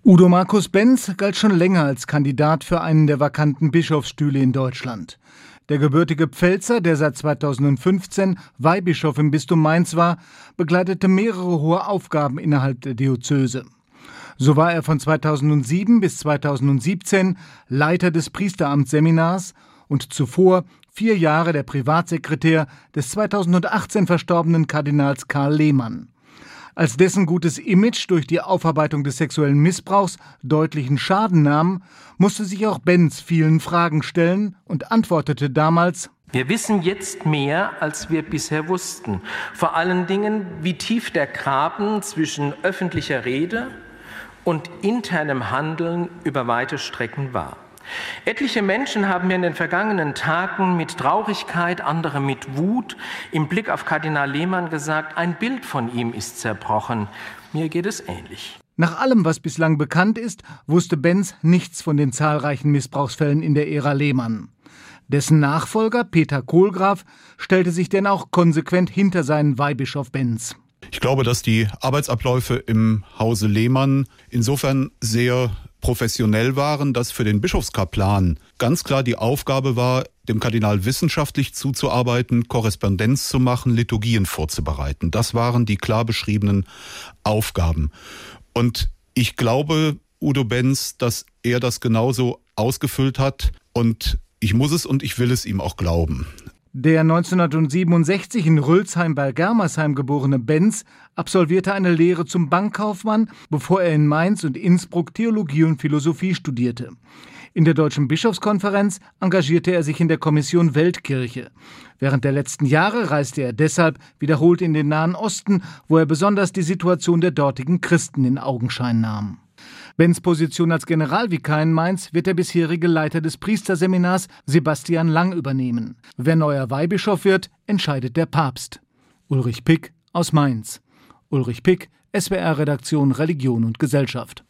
Udo Markus Benz galt schon länger als Kandidat für einen der vakanten Bischofsstühle in Deutschland. Der gebürtige Pfälzer, der seit 2015 Weihbischof im Bistum Mainz war, begleitete mehrere hohe Aufgaben innerhalb der Diözese. So war er von 2007 bis 2017 Leiter des Priesteramtsseminars und zuvor 4 Jahre der Privatsekretär des 2018 verstorbenen Kardinals Karl Lehmann. Als dessen gutes Image durch die Aufarbeitung des sexuellen Missbrauchs deutlichen Schaden nahm, musste sich auch Benz vielen Fragen stellen und antwortete damals: Wir wissen jetzt mehr, als wir bisher wussten. Vor allen Dingen, wie tief der Graben zwischen öffentlicher Rede und internem Handeln über weite Strecken war. Etliche Menschen haben mir in den vergangenen Tagen mit Traurigkeit, andere mit Wut im Blick auf Kardinal Lehmann gesagt, ein Bild von ihm ist zerbrochen. Mir geht es ähnlich. Nach allem, was bislang bekannt ist, wusste Benz nichts von den zahlreichen Missbrauchsfällen in der Ära Lehmann. Dessen Nachfolger, Peter Kohlgraf, stellte sich denn auch konsequent hinter seinen Weihbischof Benz. Ich glaube, dass die Arbeitsabläufe im Hause Lehmann insofern sehr professionell waren, dass für den Bischofskaplan ganz klar die Aufgabe war, dem Kardinal wissenschaftlich zuzuarbeiten, Korrespondenz zu machen, Liturgien vorzubereiten. Das waren die klar beschriebenen Aufgaben. Und ich glaube, Udo Benz, dass er das genauso ausgefüllt hat, und ich muss es und ich will es ihm auch glauben. Der 1967 in Rülsheim bei Germersheim geborene Benz absolvierte eine Lehre zum Bankkaufmann, bevor er in Mainz und Innsbruck Theologie und Philosophie studierte. In der Deutschen Bischofskonferenz engagierte er sich in der Kommission Weltkirche. Während der letzten Jahre reiste er deshalb wiederholt in den Nahen Osten, wo er besonders die Situation der dortigen Christen in Augenschein nahm. Benz' Position als Generalvikar in Mainz wird der bisherige Leiter des Priesterseminars Sebastian Lang übernehmen. Wer neuer Weihbischof wird, entscheidet der Papst. Ulrich Pick aus Mainz. Ulrich Pick, SWR-Redaktion Religion und Gesellschaft.